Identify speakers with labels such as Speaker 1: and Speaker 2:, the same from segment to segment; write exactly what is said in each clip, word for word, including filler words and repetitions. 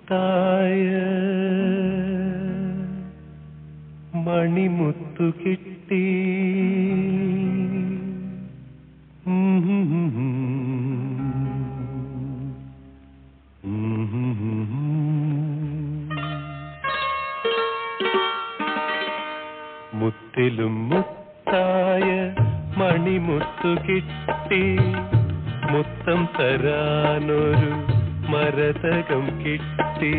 Speaker 1: മുത്തായ മണിമുത്തു കിട്ടി. മുത്തിലും മുത്തായ മണിമുത്തു കിട്ടി. മുത്തം തരാനൊരു മരതകം കിട്ടി.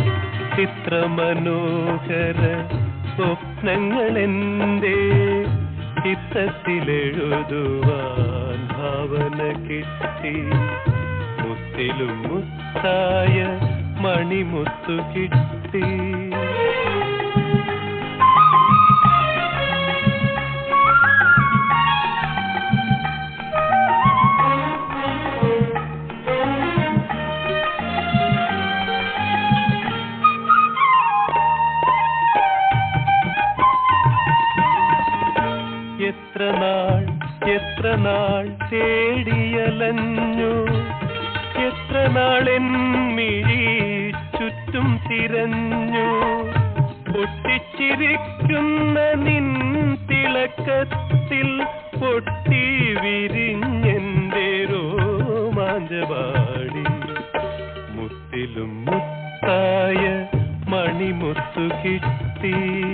Speaker 1: ചിത്രമനോഹര സ്വപ്നങ്ങളെന്റെ ചിത്തത്തിലെഴുതുവാൻ ഭാവന കിട്ടി. മുത്തിലും മുത്തായ മണിമുത്തു കിട്ടി. എത്ര നാൾ എത്ര നാൾ തേടിയലഞ്ഞു. എത്ര നാളെൻ മിഴി ചുറ്റും തിരഞ്ഞു. പൊട്ടിച്ചിരിക്കുന്ന നിൻ തിളക്കത്തിൽ പൊട്ടി വിരിഞ്ഞെന്റെ രോമാഞ്ചവാടി. മുത്തിലും മുത്തായ മണിമുത്തു കിട്ടി.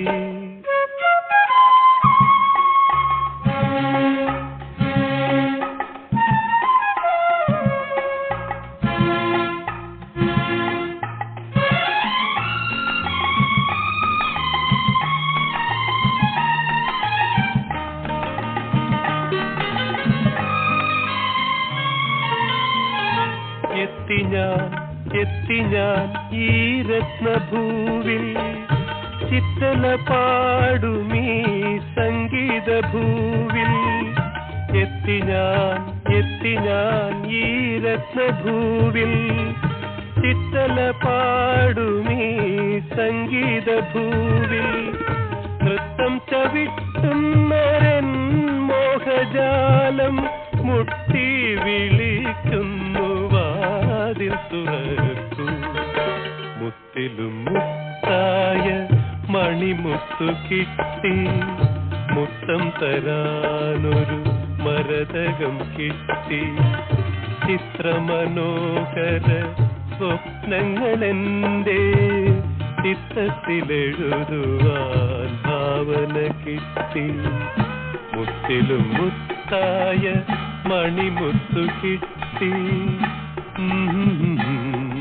Speaker 1: എത്തി ഞാൻ എത്തി ഞാൻ ഈ രത്നഭൂവിൽ. ചിത്തല പാടുമീ സംഗീതഭൂവിൽ. എത്തി ഞാൻ എത്തി ഞാൻ ഈ രത്നഭൂവിൽ. ചിത്തല പാടുമീ സംഗീതഭൂവിൽ. നൃത്തം ചവിട്ടുന്നരൻ മോഹജാലം മുട്ടി വിളിക്കുന്നു. വാതിൽ തുറക്കൂ. മുത്തിലും മുത്തായ മണിമുത്തു കിട്ടി. മുത്തം തരാനൊരു മരതകം കിട്ടി. ചിത്രമനോഹര സ്വപ്നങ്ങളെന്റെ ചിത്തത്തിലെഴുതുവാൻ ഭാവന കിട്ടി. മുത്തിലും മുത്തായ മണിമുത്തു കിട്ടി.